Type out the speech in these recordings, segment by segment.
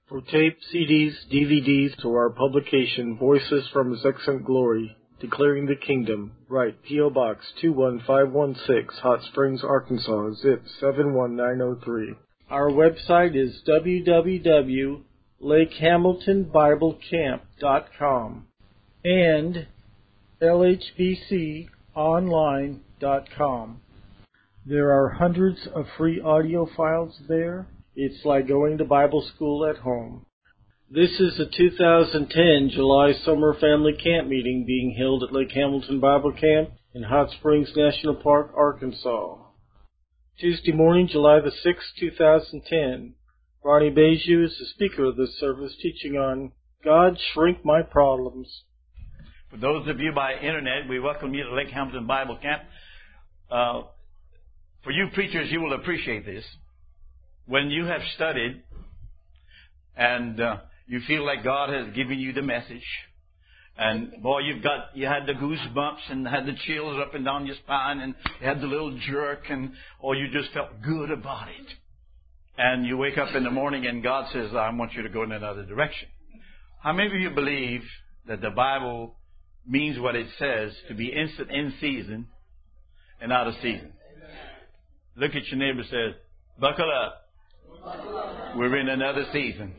For tape, CDs, DVDs, or our publication, Voices from His Excellent Glory, Declaring the Kingdom, write P.O. Box 21516, Hot Springs, Arkansas, zip 71903. Our website is www.lakehamiltonbiblecamp.com and lhbconline.com. There are hundreds of free audio files there. It's like going to Bible school at home. This is the 2010 July Summer Family Camp Meeting being held at Lake Hamilton Bible Camp in Hot Springs National Park, Arkansas. Tuesday morning, July the 6th, 2010. Ronnie Beju is the speaker of this service, teaching on God Shrink My Problems. For those of you by internet, we welcome you to Lake Hamilton Bible Camp. For you preachers, you will appreciate this. When you have studied and you feel like God has given you the message, and boy, you had the goosebumps and had the chills up and down your spine, and you had the little jerk, or you just felt good about it. And you wake up in the morning and God says, I want you to go in another direction. How many of you believe that the Bible means what it says, to be instant in season and out of season? Look at your neighbor and say, buckle up. We're in another season.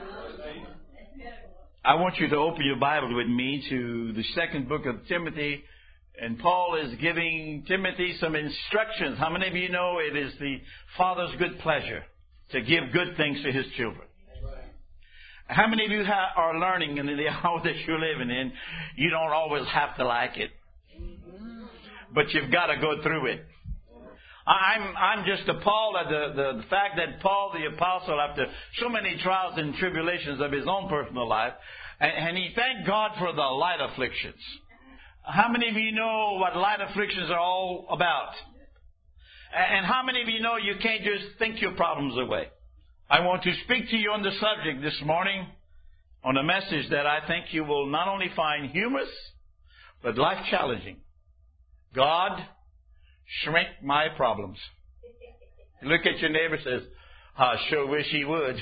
I want you to open your Bible with me to the second book of Timothy. And Paul is giving Timothy some instructions. How many of you know it is the Father's good pleasure to give good things to His children? How many of you are learning in the hour that you're living in? You don't always have to like it, but you've got to go through it. I'm just appalled at the fact that Paul the Apostle, after so many trials and tribulations of his own personal life, and he thanked God for the light afflictions. How many of you know what light afflictions are all about? And how many of you know you can't just think your problems away? I want to speak to you on the subject this morning, on a message that I think you will not only find humorous, but life-challenging. God, shrink my problems. Look at your neighbor and says, I sure wish he would.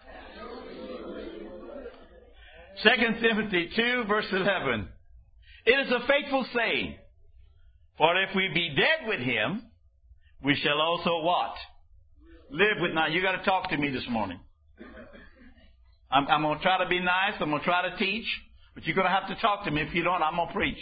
2 Timothy 2, verse 11. It is a faithful saying, for if we be dead with Him, we shall also what? Live with. Now, you got to talk to me this morning. I'm going to try to be nice. I'm going to try to teach. But you're going to have to talk to me. If you don't, I'm going to preach.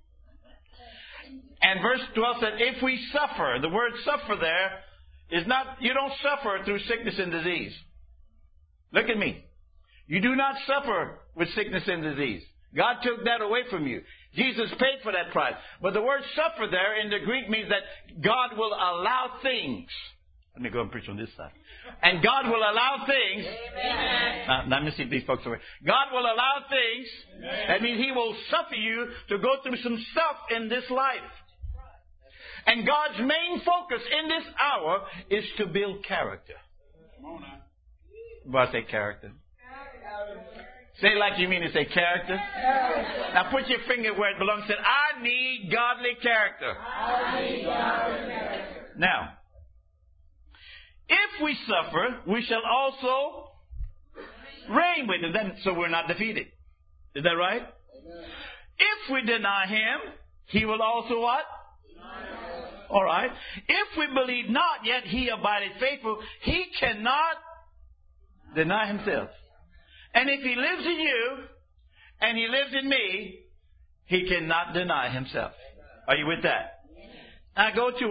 And verse 12 said, if we suffer, the word suffer there is not, you don't suffer through sickness and disease. Look at me. You do not suffer with sickness and disease. God took that away from you. Jesus paid for that price. But the word suffer there in the Greek means that God will allow things. Let me go and preach on this side. And God will allow things. Let me see if these folks are right. God will allow things. Amen. That means He will suffer you to go through some stuff in this life. And God's main focus in this hour is to build character. Come on now. What I say character? Say it like you mean to say character. Now put your finger where it belongs. Say, I need godly character. I need godly character. Now, if we suffer, we shall also reign with Him. So we're not defeated. Is that right? Amen. If we deny Him, He will also what? All right. If we believe not, yet He abideth faithful. He cannot deny Himself. And if He lives in you, and He lives in me, He cannot deny Himself. Are you with that? I go to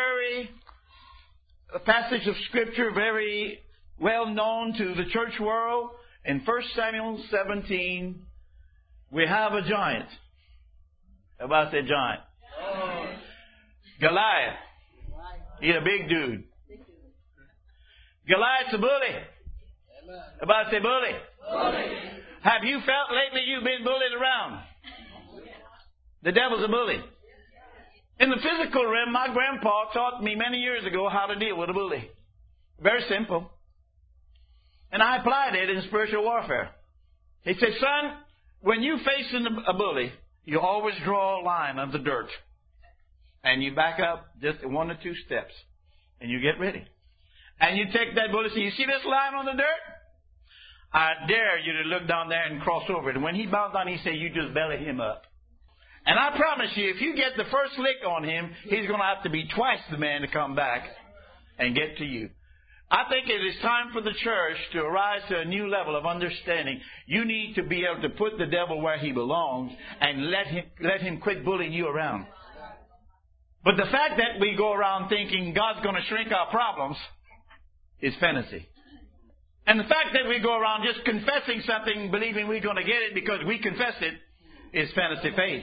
a passage of Scripture very well known to the church world. In 1 Samuel 17, we have a giant. Everybody say giant. Goliath. He's a big dude. Goliath's a bully. Everybody say bully. Have you felt lately you've been bullied around? The devil's a bully. In the physical realm, my grandpa taught me many years ago how to deal with a bully. Very simple. And I applied it in spiritual warfare. He said, son, when you face a bully, you always draw a line on the dirt. And you back up just 1 or 2 steps. And you get ready. And you take that bully and say, you see this line on the dirt? I dare you to look down there and cross over it. And when he bows down, he said, you just belly him up. And I promise you, if you get the first lick on him, he's going to have to be twice the man to come back and get to you. I think it is time for the church to arise to a new level of understanding. You need to be able to put the devil where he belongs and let him quit bullying you around. But the fact that we go around thinking God's going to shrink our problems is fantasy. And the fact that we go around just confessing something, believing we're going to get it because we confess it, is fantasy faith.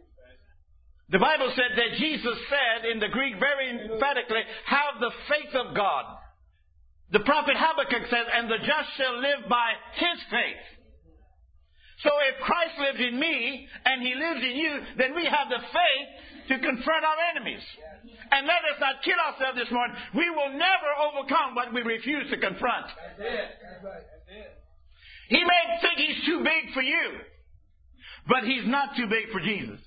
The Bible said that Jesus said in the Greek very emphatically, have the faith of God. The prophet Habakkuk says, and the just shall live by his faith. So if Christ lives in me and he lives in you, then we have the faith to confront our enemies. And let us not kid ourselves this morning. We will never overcome what we refuse to confront. That's it. That's right. That's it. He may think he's too big for you, but he's not too big for Jesus.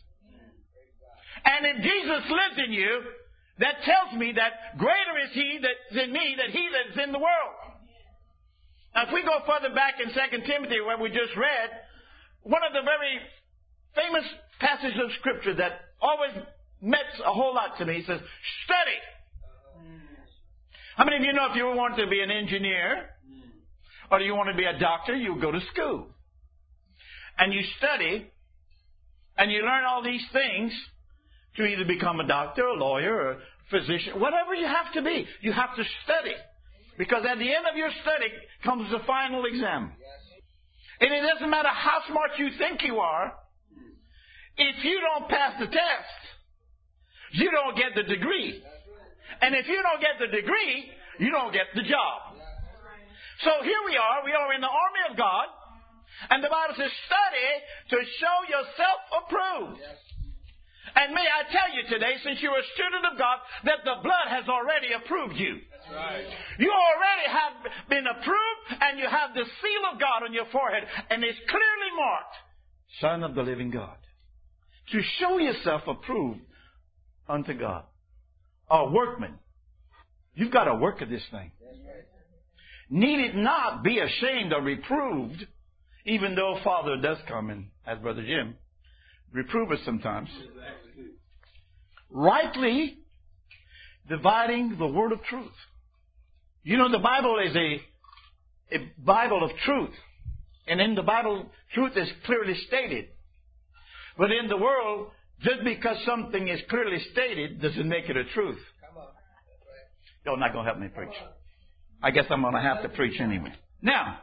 And if Jesus lives in you, that tells me that greater is he that's in me than he that's in the world. Now, if we go further back in 2 Timothy, where we just read, one of the very famous passages of Scripture that always meant a whole lot to me says, study. How many of you know if you want to be an engineer or you want to be a doctor, you go to school. And you study and you learn all these things to either become a doctor, a lawyer, or a physician, whatever you have to be. You have to study. Because at the end of your study comes the final exam. And it doesn't matter how smart you think you are, if you don't pass the test, you don't get the degree. And if you don't get the degree, you don't get the job. So here we are in the army of God, and the Bible says, study to show yourself approved. And may I tell you today, since you're a student of God, that the blood has already approved you. That's right. You already have been approved, and you have the seal of God on your forehead, and it's clearly marked, Son of the living God. To show yourself approved unto God. A workman. You've got to work at this thing. Need it not be ashamed or reproved, even though Father does come in, as Brother Jim, reprove us sometimes. Rightly dividing the word of truth. You know, the Bible is a Bible of truth. And in the Bible, truth is clearly stated. But in the world, just because something is clearly stated doesn't make it a truth. You're not going to help me preach. I guess I'm going to have to preach anyway. Now,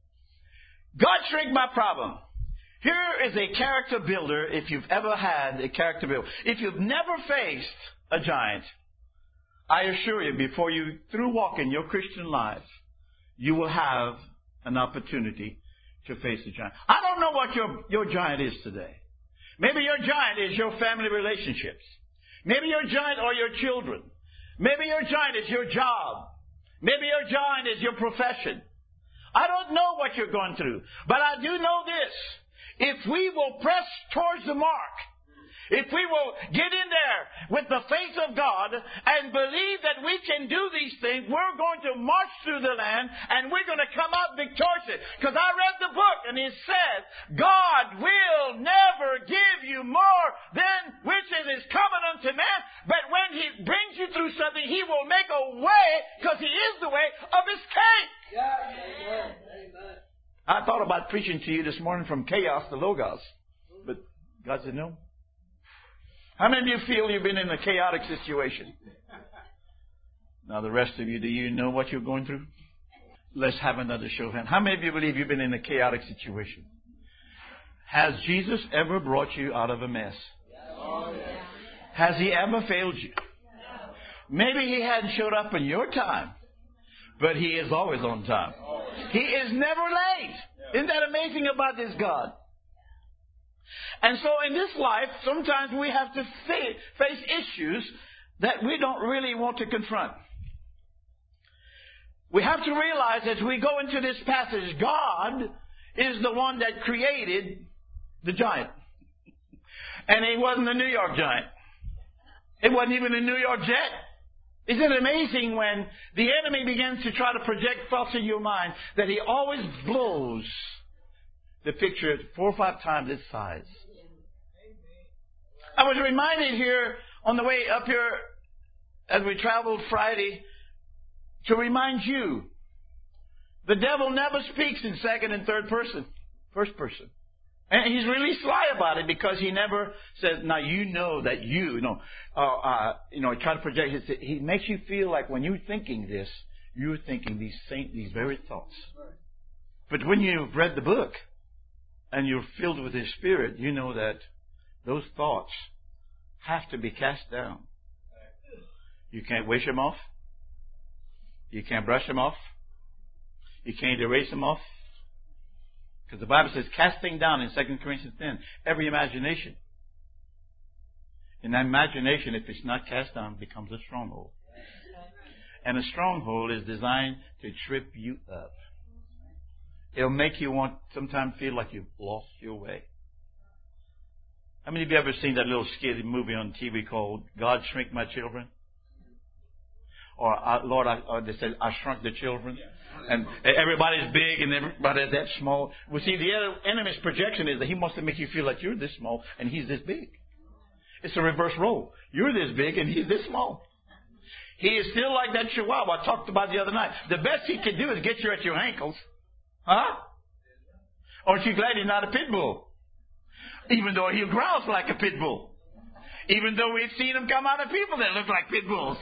God shrinked my problem. Here is a character builder, if you've ever had a character builder. If you've never faced a giant, I assure you, before you through walking your Christian life, you will have an opportunity to face a giant. I don't know what your giant is today. Maybe your giant is your family relationships. Maybe your giant are your children. Maybe your giant is your job. Maybe your giant is your profession. I don't know what you're going through, but I do know this. If we will press towards the mark, if we will get in there with the faith of God and believe that we can do these things, we're going to march through the land and we're going to come out victorious. Because I read the book and it says, God will never give you more than which it is common unto man. But when He brings you through something, He will make a way because He is the way of escape. Yeah. Amen. I thought about preaching to you this morning from chaos to logos. But God said no. How many of you feel you've been in a chaotic situation? Now the rest of you, do you know what you're going through? Let's have another show of hands. How many of you believe you've been in a chaotic situation? Has Jesus ever brought you out of a mess? Has He ever failed you? Maybe He hadn't showed up in your time, but He is always on time. He is never late. Isn't that amazing about this God? And so in this life, sometimes we have to face issues that we don't really want to confront. We have to realize as we go into this passage, God is the one that created the giant. And it wasn't a New York giant. It wasn't even a New York jet. Isn't it amazing when the enemy begins to try to project thoughts in your mind that he always blows the picture 4 or 5 times its size? I was reminded here on the way up here as we traveled Friday to remind you, the devil never speaks in second and third person, first person. And he's really sly about it because he never says, now you know that he try to project. He makes you feel like when you're thinking this, you're thinking these very thoughts. But when you've read the book and you're filled with His Spirit, you know that those thoughts have to be cast down. You can't wish them off. You can't brush them off. You can't erase them off. Because the Bible says, casting down in 2 Corinthians 10, every imagination. And that imagination, if it's not cast down, becomes a stronghold. And a stronghold is designed to trip you up. It'll make you sometimes feel like you've lost your way. How many of you ever seen that little skit movie on TV called God Shrink My Children? Or Lord, they said, I shrunk the children. And everybody's big and everybody's that small. Well, see, the enemy's projection is that he wants to make you feel like you're this small and he's this big. It's a reverse role. You're this big and he's this small. He is still like that chihuahua I talked about the other night. The best he can do is get you at your ankles. Huh? Aren't you glad he's not a pit bull? Even though he growls like a pit bull. Even though we've seen him come out of people that look like pit bulls.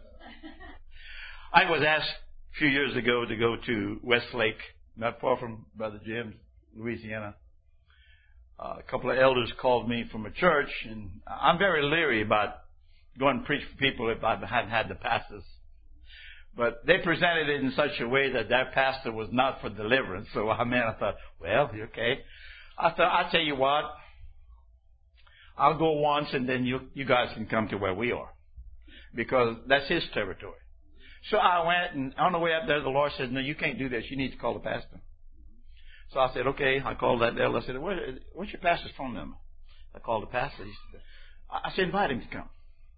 I was asked a few years ago to go to Westlake, not far from Brother Jim's, Louisiana. A couple of elders called me from a church, and I'm very leery about going and preach for people if I hadn't had the pastors. But they presented it in such a way that their pastor was not for deliverance. So I thought, well, okay. I thought, I'll tell you what, I'll go once and then you guys can come to where we are. Because that's his territory. So I went, and on the way up there, the Lord said, no, you can't do this. You need to call the pastor. So I said, okay. I called that elder. I said, what's your pastor's phone number? I called the pastor. I said, invite him to come.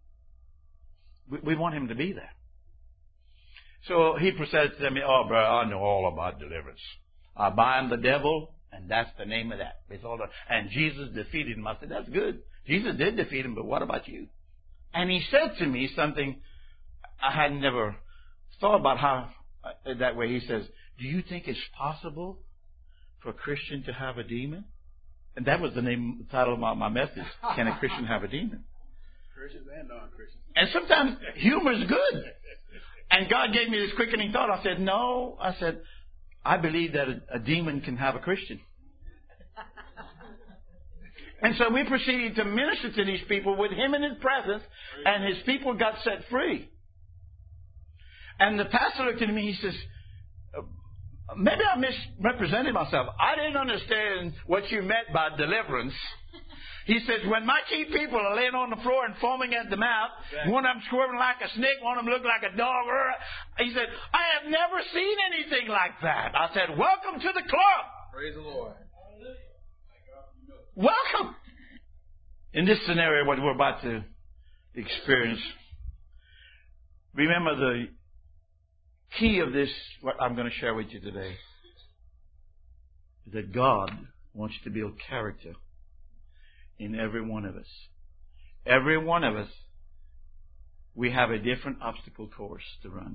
We want him to be there. So he proceeded to tell me, oh, bro, I know all about deliverance. I bind the devil, and that's the name of that. It's all and Jesus defeated him. I said, that's good. Jesus did defeat him, but what about you? And he said to me something I had never thought about how that way. He says, do you think it's possible for a Christian to have a demon? And that was the title of my message. Can a Christian have a demon? Christians and non-Christians. And sometimes humor is good. And God gave me this quickening thought. I said, no. I said, I believe that a demon can have a Christian. And so we proceeded to minister to these people with him in his presence, and his people got set free. And the pastor looked at me, he says, maybe I misrepresented myself. I didn't understand what you meant by deliverance. He says, when my key people are laying on the floor and foaming at the mouth, one of them squirming like a snake, one of them look like a dog. He said, I have never seen anything like that. I said, welcome to the club. Praise the Lord. Welcome. In this scenario, what we're about to experience, remember the key of this, what I'm going to share with you today, is that God wants to build character in every one of us. Every one of us, we have a different obstacle course to run.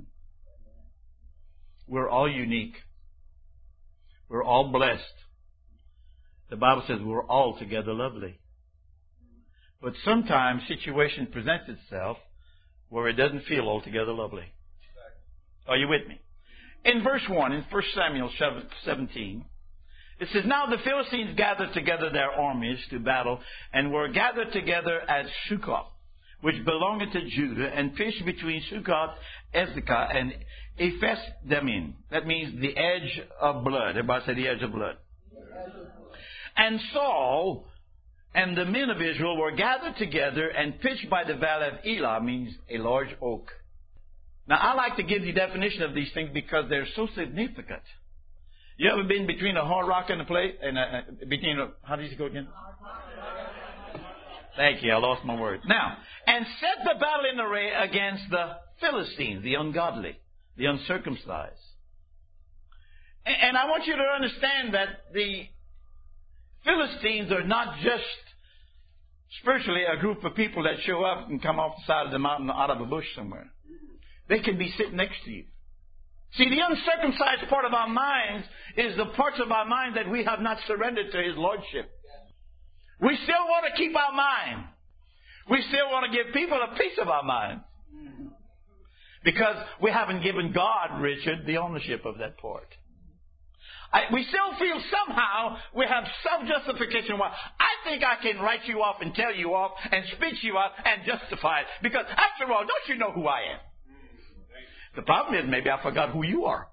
We're all unique. We're all blessed. The Bible says we're all together lovely. But sometimes situation presents itself where it doesn't feel altogether lovely. Are you with me? In verse 1, in 1 Samuel 17, it says, now the Philistines gathered together their armies to battle, and were gathered together at Succoth, which belonged to Judah, and pitched between Succoth, Ezekah, and Ephes-Dammim. That means the edge of blood. Everybody say the edge of blood. And Saul and the men of Israel were gathered together and pitched by the valley of Elah, means a large oak. Now, I like to give the definition of these things because they're so significant. You ever been between a hard rock and a plate? How does it go again? Thank you. I lost my word. Now, and set the battle in array against the Philistines, the ungodly, the uncircumcised. And I want you to understand that the Philistines are not just spiritually a group of people that show up and come off the side of the mountain out of a bush somewhere. They can be sitting next to you. See, the uncircumcised part of our minds is the parts of our mind that we have not surrendered to His Lordship. We still want to keep our mind. We still want to give people a piece of our mind. Because we haven't given God, Richard, the ownership of that part. We still feel somehow we have self-justification. Well, I think I can write you off and tell you off and spit you out and justify it. Because after all, don't you know who I am? The problem is maybe I forgot who you are.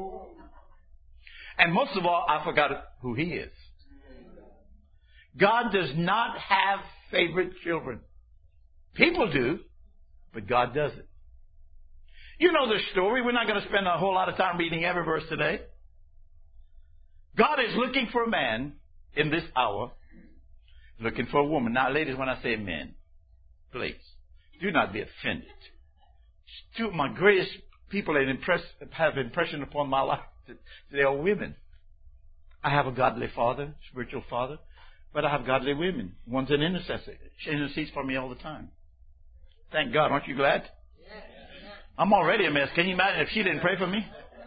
And most of all, I forgot who He is. God does not have favorite children. People do, but God doesn't. You know the story. We're not going to spend a whole lot of time reading every verse today. God is looking for a man in this hour, looking for a woman. Now, ladies, when I say men, please, do not be offended. Two of my greatest people that have impression upon my life, they are women. I have a godly father, spiritual father, but I have godly women. One's an intercessor. She intercedes for me all the time. Thank God. Aren't you glad? I'm already a mess. Can you imagine if she didn't pray for me?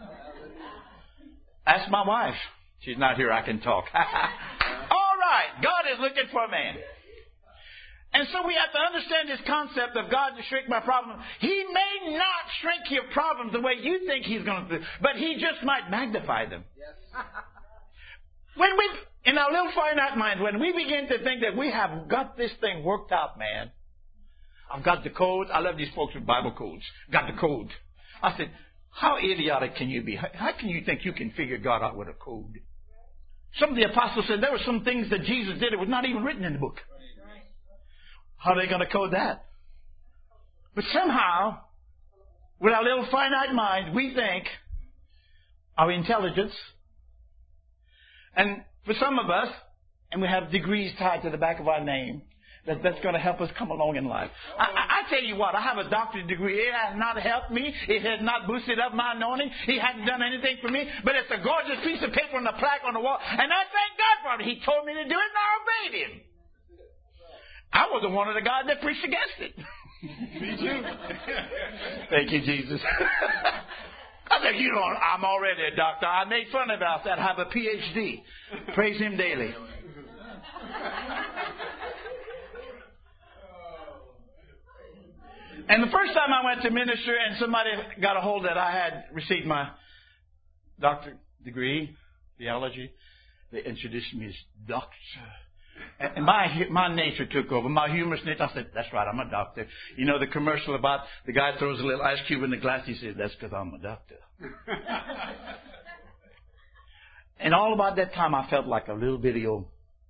Ask my wife. She's not here. I can talk. All right. God is looking for a man. And so we have to understand this concept of God to shrink my problem. He may not shrink your problems the way you think He's going to do, but He just might magnify them. Yes. When we, in our little finite mind, when we begin to think that we have got this thing worked out, man, I've got the code. I love these folks with Bible codes. Got the code. I said, how idiotic can you be? How can you think you can figure God out with a code? Some of the apostles said there were some things that Jesus did that was not even written in the book. How are they going to code that? But somehow, with our little finite mind, we think our intelligence, and for some of us, and we have degrees tied to the back of our name, that's going to help us come along in life. I tell you what, I have a doctorate degree. It has not helped me. It has not boosted up my anointing. He hasn't done anything for me. But it's a gorgeous piece of paper on the plaque on the wall. And I thank God for it. He told me to do it and I obeyed Him. I wasn't one of the guys that preached against it. Me too. Thank you, Jesus. I said, you know, I'm already a doctor. I made fun of it. I said, I have a PhD. Praise Him daily. And the first time I went to minister and somebody got a hold that I had received my doctorate degree, theology, they introduced me as doctor. And my nature took over. My humorous nature, I said, that's right, I'm a doctor. You know the commercial about the guy throws a little ice cube in the glass, he says, that's because I'm a doctor. And all about that time I felt like a little bitty old.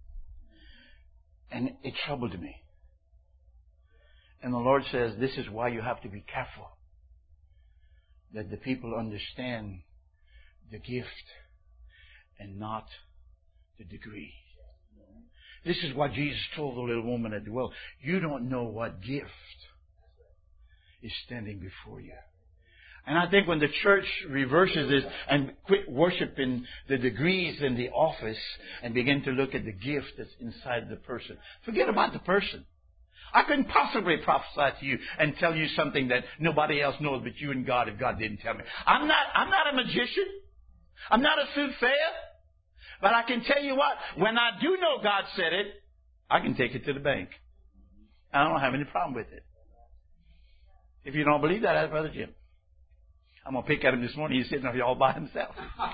And it troubled me. And the Lord says, this is why you have to be careful. That the people understand the gift and not the degree. This is what Jesus told the little woman at the well. You don't know what gift is standing before you. And I think when the church reverses this and quit worshiping the degrees in the office and begin to look at the gift that's inside the person. Forget about the person. I couldn't possibly prophesy to you and tell you something that nobody else knows but you and God if God didn't tell me. I'm not a magician. I'm not a soothsayer. But I can tell you what, when I do know God said it, I can take it to the bank. I don't have any problem with it. If you don't believe that, ask Brother Jim. I'm going to pick at him this morning. He's sitting over here all by himself.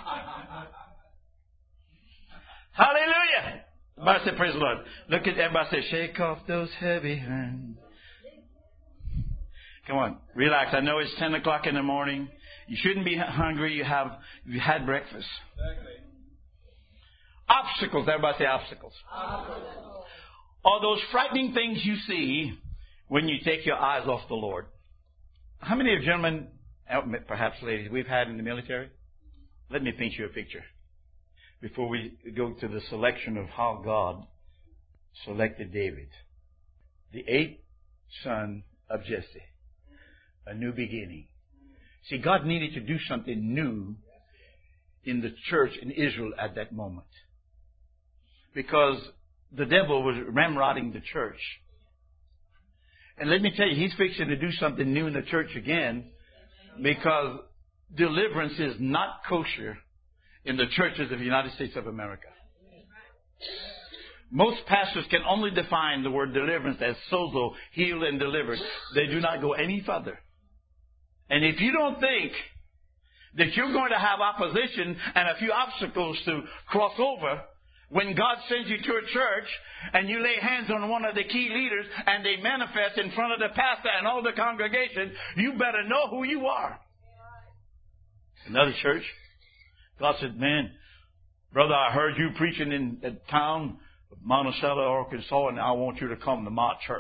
Hallelujah. Everybody say, praise the Lord. Look at everybody say, shake off those heavy hands. Come on, relax. I know it's 10 o'clock in the morning. You shouldn't be hungry. You had breakfast. Exactly. Obstacles. Everybody say obstacles. Are those frightening things you see when you take your eyes off the Lord. How many of you gentlemen, perhaps ladies, we've had in the military? Let me paint you a picture before we go to the selection of how God selected David. The 8th son of Jesse. A new beginning. See, God needed to do something new in the church in Israel at that moment. Because the devil was ramrodding the church. And let me tell you, he's fixing to do something new in the church again, because deliverance is not kosher in the churches of the United States of America. Most pastors can only define the word deliverance as sozo, healed and delivered. They do not go any further. And if you don't think that you're going to have opposition and a few obstacles to cross over, when God sends you to a church and you lay hands on one of the key leaders and they manifest in front of the pastor and all the congregation, you better know who you are. Another church, God said, man, brother, I heard you preaching in that town of Monticello, Arkansas, and I want you to come to my church.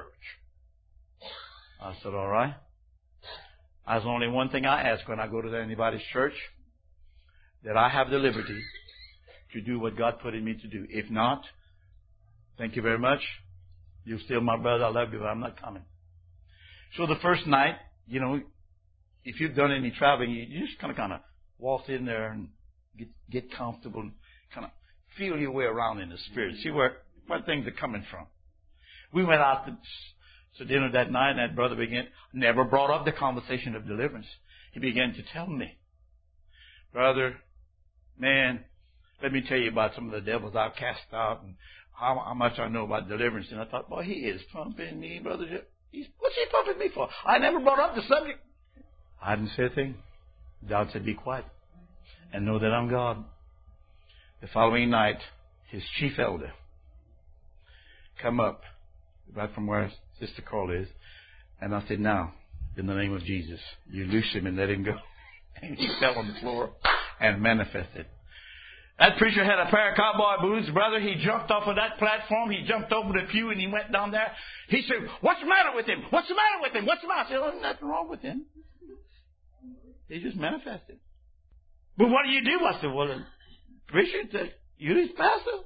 I said, all right. There's only one thing I ask when I go to anybody's church, that I have the liberty to do what God put in me to do. If not, thank you very much. You're still my brother. I love you, but I'm not coming. So the first night, you know, if you've done any traveling, you just kind of walk in there and get comfortable and kind of feel your way around in the spirit. See where things are coming from. We went out to dinner that night, and that brother never brought up the conversation of deliverance. He began to tell me, brother, man, let me tell you about some of the devils I've cast out and how much I know about deliverance. And I thought, boy, he is pumping me, brother. What's he pumping me for? I never brought up the subject. I didn't say a thing. God said, be quiet and know that I'm God. The following night, his chief elder come up right from where Sister Carl is. And I said, now, in the name of Jesus, you loose him and let him go. And he fell on the floor and manifested. That preacher had a pair of cowboy boots, brother. He jumped off of that platform. He jumped over the pew and he went down there. He said, what's the matter with him? What's the matter with him? What's the matter? I said, oh, there's nothing wrong with him. He just manifested. But what do you do? I said, well, the preacher said, you his pastor?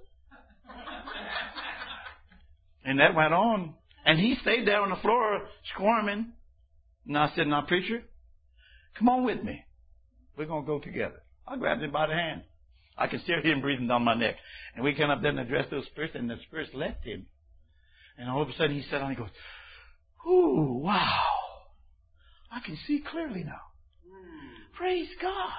And that went on. And he stayed there on the floor squirming. And I said, now, preacher, come on with me. We're going to go together. I grabbed him by the hand. I can still hear him breathing down my neck. And we came up there and addressed those spirits, and the spirits left him. And all of a sudden he sat down and he goes, ooh, wow. I can see clearly now. Praise God.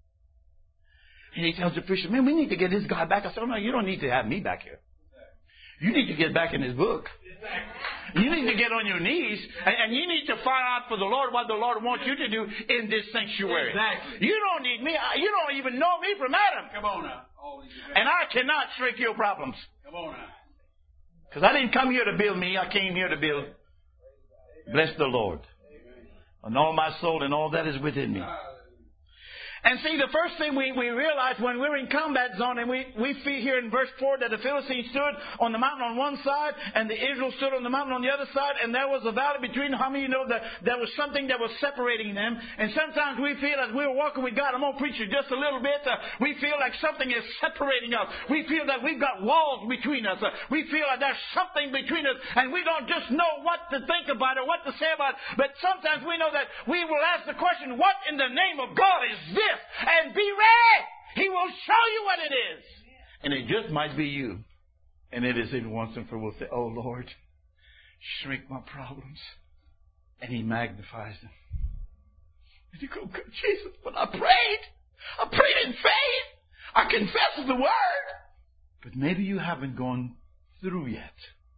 And he tells the preacher, man, we need to get this guy back. I said, oh, no, you don't need to have me back here. You need to get back in his book. You need to get on your knees, and you need to find out for the Lord what the Lord wants you to do in this sanctuary. Exactly. You don't need me. You don't even know me from Adam. Come on now. And I cannot shrink your problems. Come on now. Because I didn't come here to build me. I came here to build. Bless the Lord. And all my soul and all that is within me. And see, the first thing we realize when we're in combat zone, and we see here in verse 4 that the Philistines stood on the mountain on one side and the Israel stood on the mountain on the other side, and there was a valley between. How many of you know that there was something that was separating them? And sometimes we feel as we're walking with God, I'm going to preach it just a little bit, we feel like something is separating us. We feel that we've got walls between us. We feel like there's something between us, and we don't just know what to think about or what to say about it, but sometimes we know that we will ask the question, what in the name of God is this? And be ready. He will show you what it is. And it just might be you. And it is in once and for all. Say, oh Lord, shrink my problems. And he magnifies them. And you go, Jesus, but I prayed in faith. I confessed the word. But maybe you haven't gone through yet.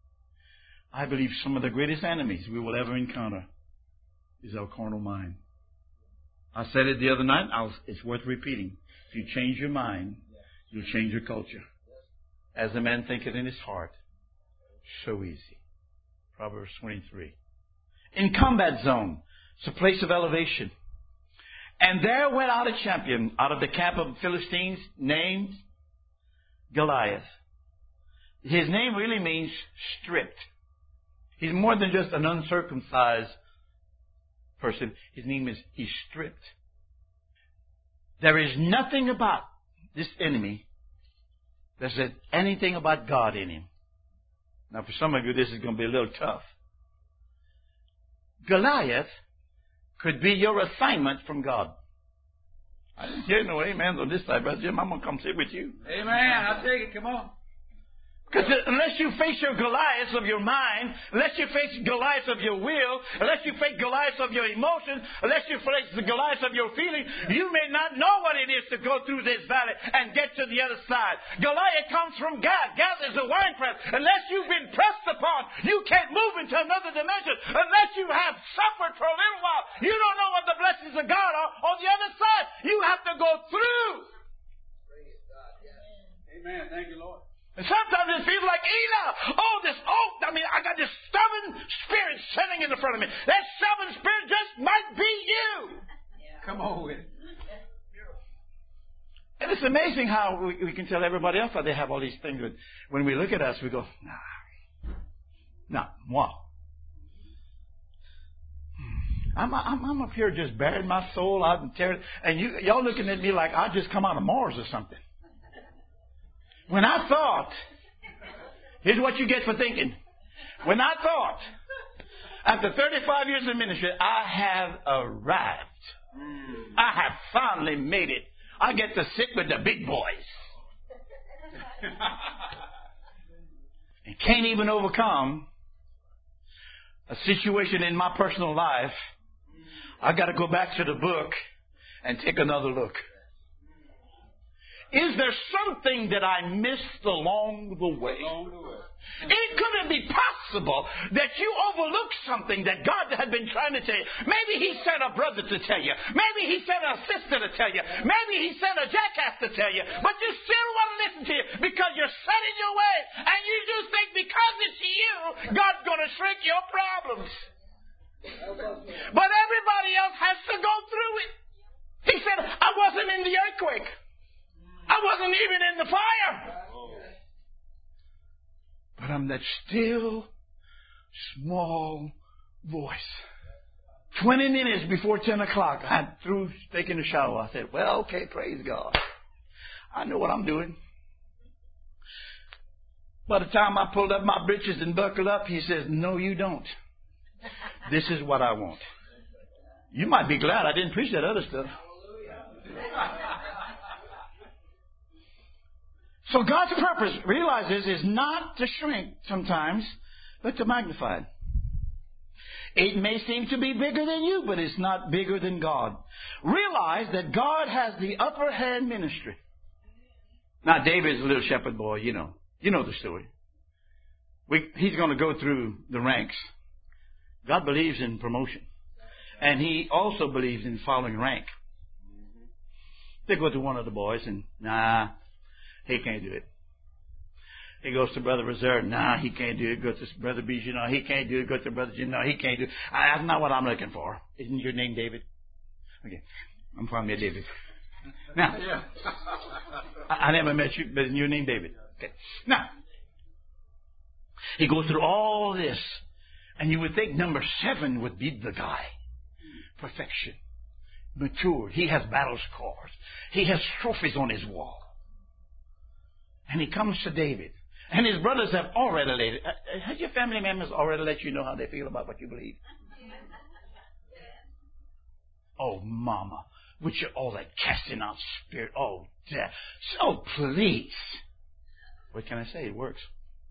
I believe some of the greatest enemies we will ever encounter is our carnal mind. I said it the other night. It's worth repeating. If you change your mind, you'll change your culture. As a man thinketh in his heart, so easy. Proverbs 23. In combat zone, it's a place of elevation. And there went out a champion out of the camp of the Philistines named Goliath. His name really means stripped. He's more than just an uncircumcised person. His name is, he's stripped. There is nothing about this enemy that says anything about God in him. Now for some of you this is going to be a little tough. Goliath could be your assignment from God. I didn't hear no amens on this side, Brother Jim. I'm going to come sit with you. Amen. I'll take it. Come on. Because unless you face your Goliaths of your mind, unless you face Goliaths of your will, unless you face Goliaths of your emotions, unless you face the Goliaths of your feelings, you may not know what it is to go through this valley and get to the other side. Goliath comes from God. God is the winepress. Unless you've been pressed upon, you can't move into another dimension. Unless you have suffered for a little while, you don't know what the blessings of God are on the other side. You have to go through. Amen. Thank you, Lord. And sometimes it feels like Eli. I got this stubborn spirit sitting in the front of me. That stubborn spirit just might be you. Yeah. Come on with it. And it's amazing how we can tell everybody else that they have all these things. But when we look at us, we go, moi. I'm up here just bearing my soul out and tearing. And y'all looking at me like I just come out of Mars or something. When I thought, here's what you get for thinking. When I thought, after 35 years of ministry, I have arrived. I have finally made it. I get to sit with the big boys. And can't even overcome a situation in my personal life. I got to go back to the book and take another look. Is there something that I missed along the way? It couldn't be possible that you overlooked something that God had been trying to tell you. Maybe He sent a brother to tell you. Maybe He sent a sister to tell you. Maybe He sent a jackass to tell you. But you still want to listen to you because you're set in your way. And you just think because it's you, God's going to shrink your problems. But everybody else has to go through it. He said, I wasn't in the earthquake. I wasn't even in the fire. But I'm that still, small voice. 20 minutes before 10 o'clock, I threw taking a shower. I said, well, okay, praise God. I know what I'm doing. By the time I pulled up my britches and buckled up, He says, no, you don't. This is what I want. You might be glad I didn't preach that other stuff. So God's purpose, realizes, is not to shrink sometimes, but to magnify it. It may seem to be bigger than you, but it's not bigger than God. Realize that God has the upper hand ministry. Now, David's a little shepherd boy, you know. You know the story. He's going to go through the ranks. God believes in promotion. And He also believes in following rank. They go to one of the boys and, he can't do it. He goes to Brother Reserve. He can't do it. Goes to Brother Bijou. No, he can't do it. Goes to Brother Jim. No, he can't do it. That's not what I'm looking for. Isn't your name David? Okay. I'm calling you David. Now, I never met you, but your name David. Okay. Now, he goes through all this, and you would think number 7 would be the guy. Perfection. Mature. He has battle scars. He has trophies on his wall. And he comes to David. And his brothers have already laid it. Has your family members already let you know how they feel about what you believe? Oh, Mama. With all that casting out spirit. Oh, Dad. Oh, please. What can I say? It works.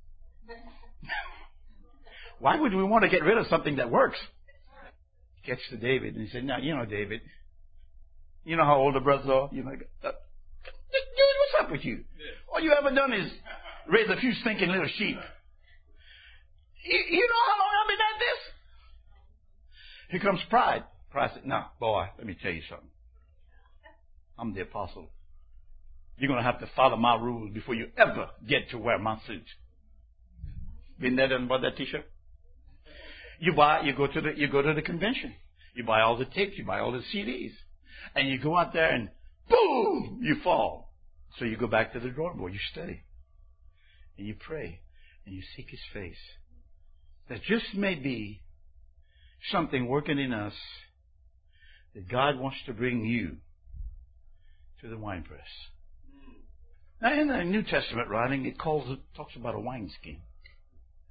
Why would we want to get rid of something that works? He gets to David and he said, now, David, you know how old the brothers are? Dude, what's up with you? All you ever done is raise a few stinking little sheep. You know how long I've been at this? Here comes pride. Pride said, no, boy, let me tell you something. I'm the apostle. You're going to have to follow my rules before you ever get to wear my suit. Been there and bought that T-shirt? You go to the convention. You buy all the tapes. You buy all the CDs. And you go out there and boom, you fall. So you go back to the drawing board. You study. And you pray. And you seek His face. There just may be something working in us that God wants to bring you to the winepress. Now in the New Testament writing, it talks about a wineskin.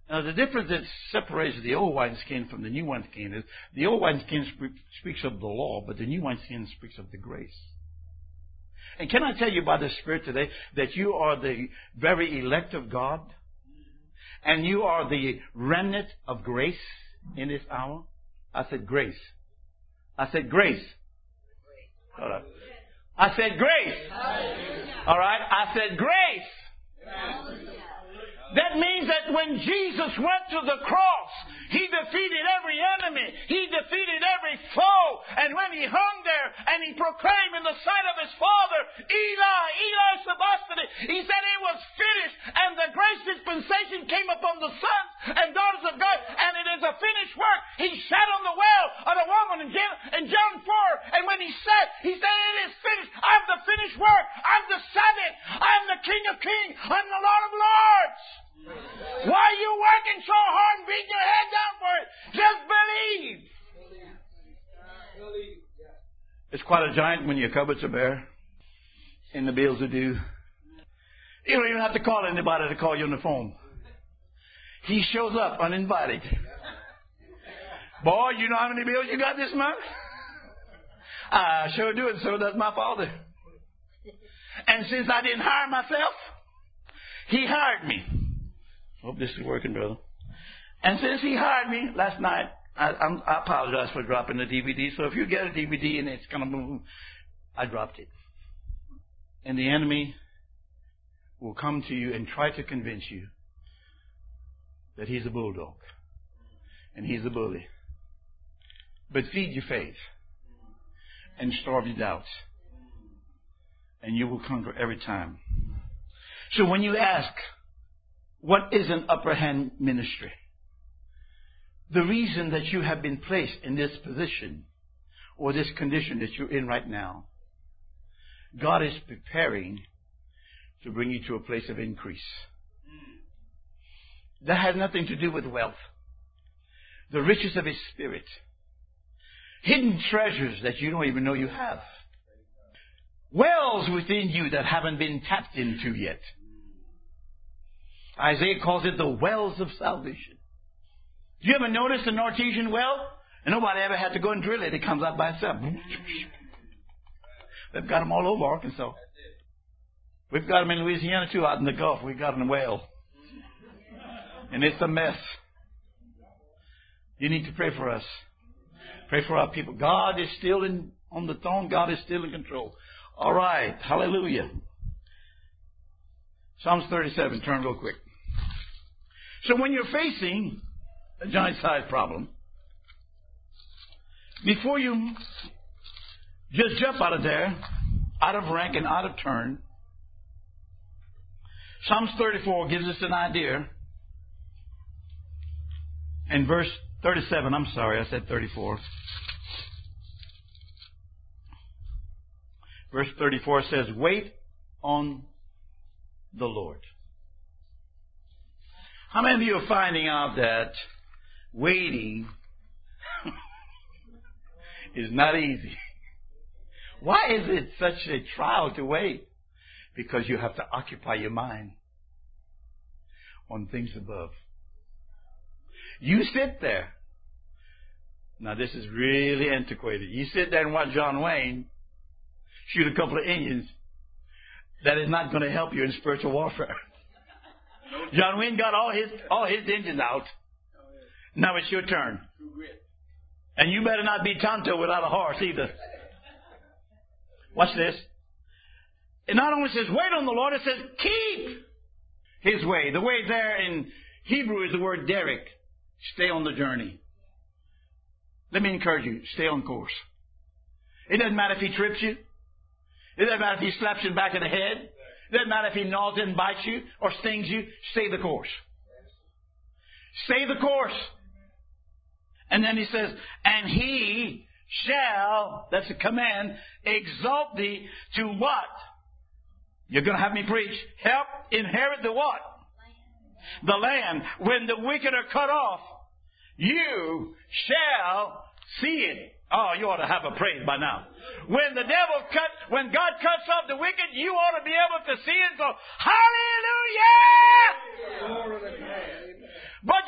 Now, the difference that separates the old wineskin from the new wineskin is the old wineskin speaks of the law, but the new wineskin speaks of the grace. And can I tell you by the Spirit today that you are the very elect of God? And you are the remnant of grace in this hour? I said grace. I said grace. All right. I said grace. All right. I said grace. That means that when Jesus went to the cross, He defeated every enemy. He defeated every foe. And when He hung there and He proclaimed in the sight of His Father, Eli, Eli sabachthani, He said it was finished. And the grace dispensation came upon the sons and daughters of God. And it is a finished work. He sat on the well of the woman in John 4. And when He said, it is finished. I'm the finished work. I'm the Sabbath. I'm the King of Kings. I'm the Lord of Lords. Why are you working so hard and beating your head down for it? Just believe. It's quite a giant when your cupboards are bare and the bills are due. You don't even have to call anybody to call you on the phone. He shows up uninvited. Boy, you know how many bills you got this month? I sure do, and so does my father. And since I didn't hire myself, he hired me. Hope this is working, brother. And since he hired me last night, I apologize for dropping the DVD. So if you get a DVD and it's kind of boom, I dropped it. And the enemy will come to you and try to convince you that he's a bulldog and he's a bully. But feed your faith and starve your doubts, and you will conquer every time. So when you ask, what is an upper hand ministry? The reason that you have been placed in this position or this condition that you're in right now, God is preparing to bring you to a place of increase. That has nothing to do with wealth. The riches of His Spirit. Hidden treasures that you don't even know you have. Wells within you that haven't been tapped into yet. Isaiah calls it the wells of salvation. Do you ever notice an artesian well? And nobody ever had to go and drill it. It comes out by itself. They've got them all over Arkansas. We've got them in Louisiana too, out in the Gulf. We've got them well. And it's a mess. You need to pray for us. Pray for our people. God is still on the throne. God is still in control. All right. Hallelujah. Psalms 37. Turn real quick. So when you're facing a giant-sized problem, before you just jump out of there, out of rank and out of turn, Psalms 34 gives us an idea. In verse 37, I'm sorry, I said 34. Verse 34 says, wait on the Lord. How many of you are finding out that waiting is not easy? Why is it such a trial to wait? Because you have to occupy your mind on things above. You sit there. Now this is really antiquated. You sit there and watch John Wayne shoot a couple of Indians. That is not going to help you in spiritual warfare. John Wayne got all his engines out. Now it's your turn. And you better not be Tonto without a horse either. Watch this. It not only says wait on the Lord, it says keep His way. The way there in Hebrew is the word derek. Stay on the journey. Let me encourage you, stay on course. It doesn't matter if he trips you. It doesn't matter if he slaps you in the back of the head. It doesn't matter if he gnaws and bites you or stings you. Stay the course. Stay the course. And then he says, and he shall, that's a command, exalt thee to what? You're going to have me preach. Help inherit the what? The land. When the wicked are cut off, you shall see it. Oh, you ought to have a praise by now. When God cuts off the wicked, you ought to be able to see it and go, hallelujah! But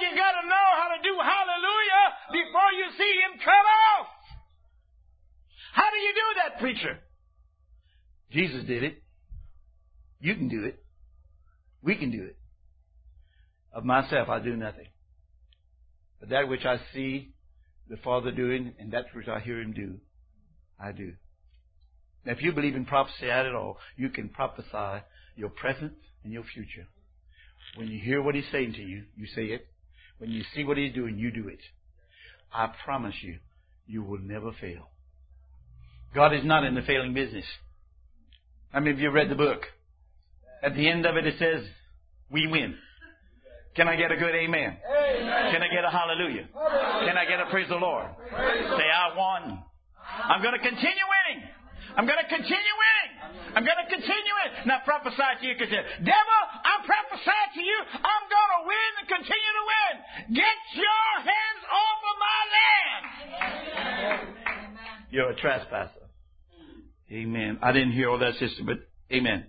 that, preacher? Jesus did it. You can do it. We can do it. Of myself, I do nothing. But that which I see the Father doing and that which I hear Him do, I do. Now, if you believe in prophecy at all, you can prophesy your present and your future. When you hear what He's saying to you, you say it. When you see what He's doing, you do it. I promise you, you will never fail. God is not in the failing business. How many of you read the book? At the end of it, it says, we win. Can I get a good amen? Amen. Can I get a hallelujah? Hallelujah. Can I get a praise the Lord? Say, I won. I'm going to continue winning. I'm going to continue winning. I'm going to continue it. Now prophesy to you because devil, I prophesy to you. I'm going to win and continue to win. Get your hands off of my land. Amen. You're a trespasser. Amen. I didn't hear all that, sister, but amen.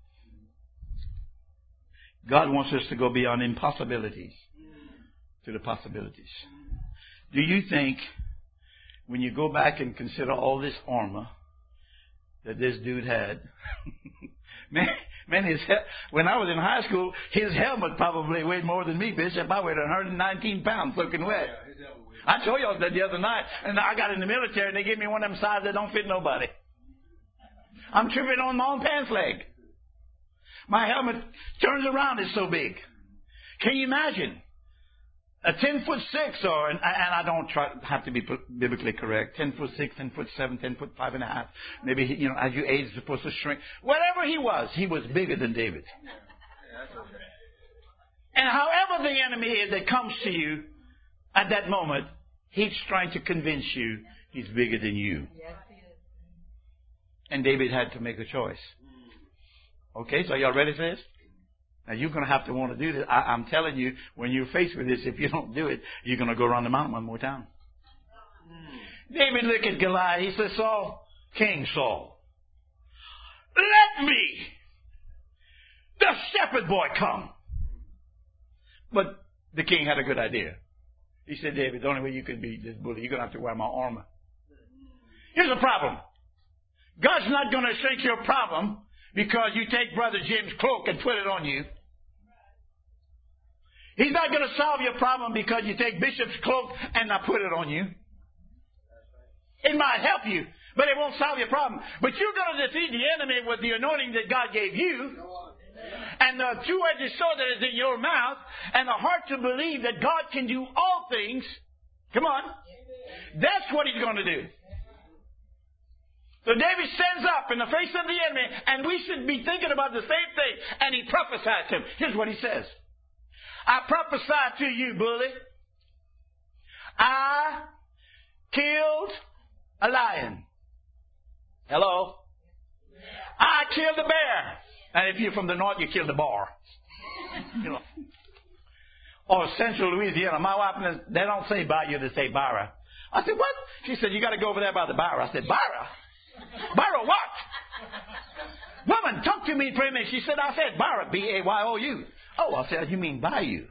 God wants us to go beyond impossibilities to the possibilities. Do you think when you go back and consider all this armor that this dude had, man, when I was in high school, his helmet probably weighed more than me, Bishop. I weighed 119 pounds soaking wet. I told y'all that the other night, and I got in the military, and they gave me one of them sizes that don't fit nobody. I'm tripping on my own pants leg. My helmet turns around, it's so big. Can you imagine? A 10'6", or, and I don't have to be biblically correct, 10'6", 10'7", 10'5.5". Maybe, as you age, it's supposed to shrink. Whatever he was bigger than David. And however the enemy is that comes to you at that moment, he's trying to convince you he's bigger than you. And David had to make a choice. Okay, so y'all ready for this? Now you're going to have to want to do this. I'm telling you, when you're faced with this, if you don't do it, you're going to go around the mountain one more time. David looked at Goliath. He said, Saul, King Saul, let me, the shepherd boy, come. But the king had a good idea. He said, David, the only way you can beat this bully, you're going to have to wear my armor. Here's the problem. God's not going to shrink your problem because you take Brother Jim's cloak and put it on you. He's not going to solve your problem because you take Bishop's cloak and not put it on you. It might help you, but it won't solve your problem. But you're going to defeat the enemy with the anointing that God gave you, and the two-edged sword that is in your mouth, and the heart to believe that God can do all things. Come on. That's what He's going to do. So David stands up in the face of the enemy, and we should be thinking about the same thing. And he prophesies to him. Here's what he says. I prophesy to you, bully. I killed a lion. Hello? I killed a bear. And if you're from the north, you killed a bar. Or central Louisiana. My wife, they don't say bayou, they say barra. I said, what? She said, you got to go over there by the barra. I said, barra? Barra what? Woman, talk to me for a minute. She said, I said barra, B-A-Y-O-U. Oh, I said, you mean bayou.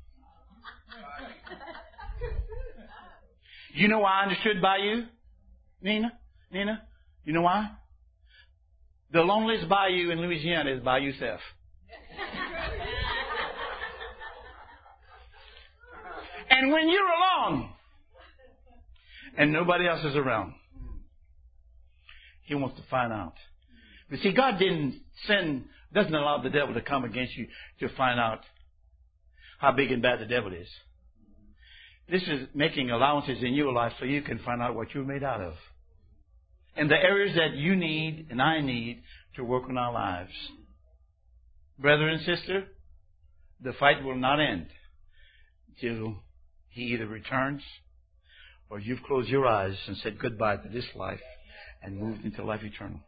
You know why I understood bayou? Nina? You know why? The loneliest bayou in Louisiana is Bayou Sef. And when you're alone and nobody else is around, He wants to find out. But see, God doesn't allow the devil to come against you to find out how big and bad the devil is. This is making allowances in your life so you can find out what you're made out of. And the areas that you need and I need to work on our lives. Brother and sister, the fight will not end till He either returns or you've closed your eyes and said goodbye to this life and moved into life eternal.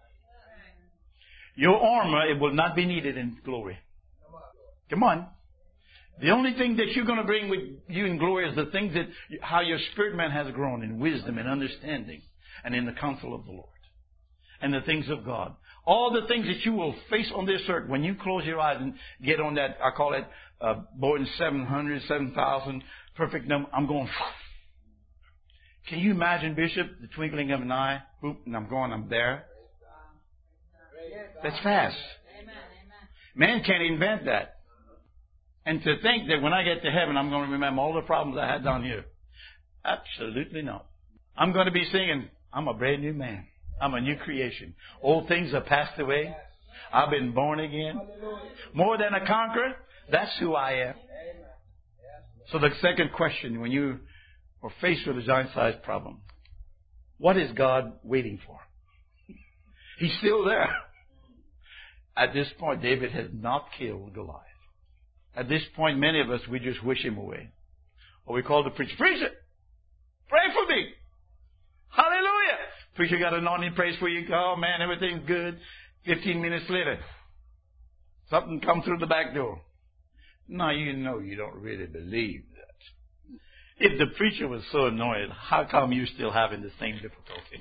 Your armor, it will not be needed in glory. Come on. The only thing that you're going to bring with you in glory is the things that, how your spirit man has grown in wisdom and understanding and in the counsel of the Lord and the things of God. All the things that you will face on this earth when you close your eyes and get on that, I call it Boeing 700, 7,000, perfect number. I'm going Can you imagine, Bishop, the twinkling of an eye? Boop, and I'm there. That's fast. Man can't invent that. And to think that when I get to heaven, I'm going to remember all the problems I had down here. Absolutely not. I'm going to be singing, I'm a brand new man. I'm a new creation. Old things have passed away. I've been born again. More than a conqueror. That's who I am. So the second question, when you are faced with a giant-sized problem, what is God waiting for? He's still there. At this point, David has not killed Goliath. At this point, many of us, we just wish him away. Or we call the preacher, preacher, pray for me. Hallelujah. Preacher got an anointing, prays for you. Oh man, everything's good. 15 minutes later, something comes through the back door. Now you know you don't really believe that. If the preacher was so annoyed, how come you still having the same difficulty?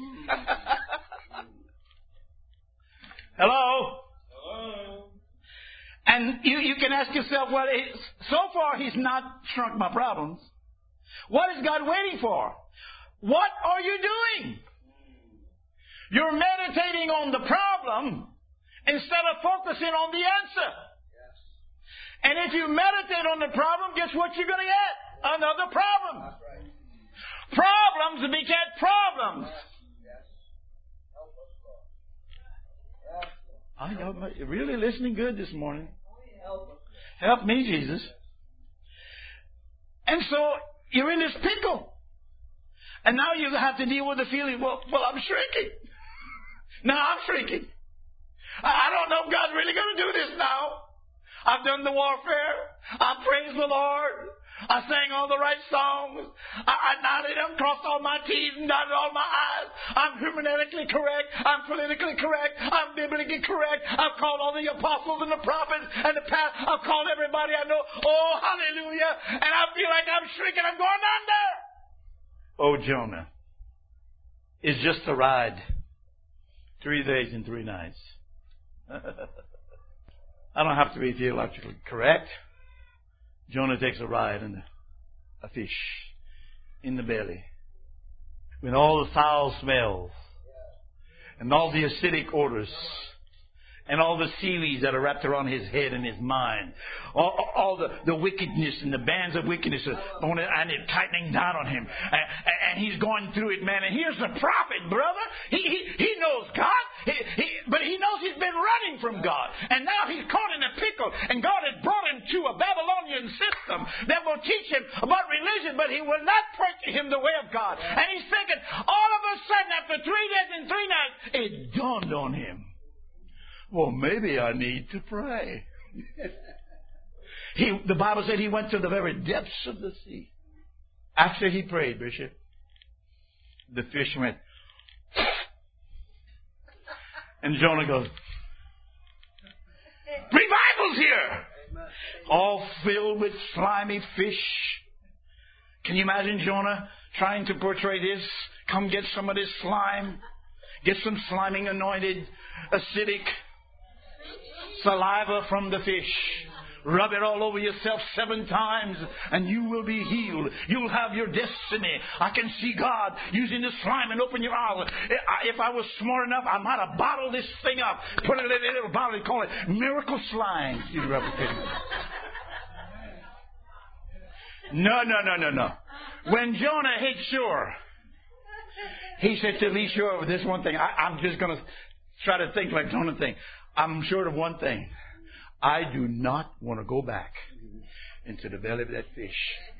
Hello? Hello? And you can ask yourself, well, so far he's not shrunk my problems. What is God waiting for? What are you doing? You're meditating on the problem instead of focusing on the answer. Yes. And if you meditate on the problem, guess what you're going to get? Another problem. That's right. Problems beget problems. Yes. Help us, Lord. Yes. You're really listening good this morning. Help me, Jesus. And so you're in this pickle. And now you have to deal with the feeling, well, I'm shrinking. Now I'm shrinking. I don't know if God's really going to do this now. I've done the warfare. I praised the Lord. I sang all the right songs. I nodded them, crossed all my T's and dotted all my I's. I'm hermeneutically correct. I'm politically correct. I'm biblically correct. I've called all the apostles and the prophets and the past. I've called everybody I know. Oh, hallelujah. And I feel like I'm shrinking. I'm going under. Oh, Jonah. It's just a ride. 3 days and 3 nights. I don't have to be theologically correct. Jonah takes a ride in a fish in the belly. With all the foul smells and all the acidic odors and all the seaweeds that are wrapped around his head and his mind. All the wickedness and the bands of wickedness and it tightening down on him. And he's going through it, man. And here's the prophet, brother. He knows God. But he knows he's been running from God. And now he's caught in a pickle. And God has brought him to a Babylonian system that will teach him about religion, but he will not preach him the way of God. And he's thinking, all of a sudden, after 3 days and 3 nights, it dawned on him. Well, maybe I need to pray. The Bible said he went to the very depths of the sea. After he prayed, Bishop, the fish went. And Jonah goes, revival's here! All filled with slimy fish. Can you imagine Jonah trying to portray this? Come get some of this slime. Get some sliming anointed, acidic saliva from the fish. Rub it all over yourself 7 times and you will be healed. You'll have your destiny. I can see God using the slime and open your eyes. If I was smart enough, I might have bottled this thing up, put it in a little bottle and call it miracle slime. You replicate it. No. When Jonah hit shore, he said to be sure of this one thing. I'm just going to try to think like Jonah thinks. I'm sure of one thing. I do not want to go back into the belly of that fish.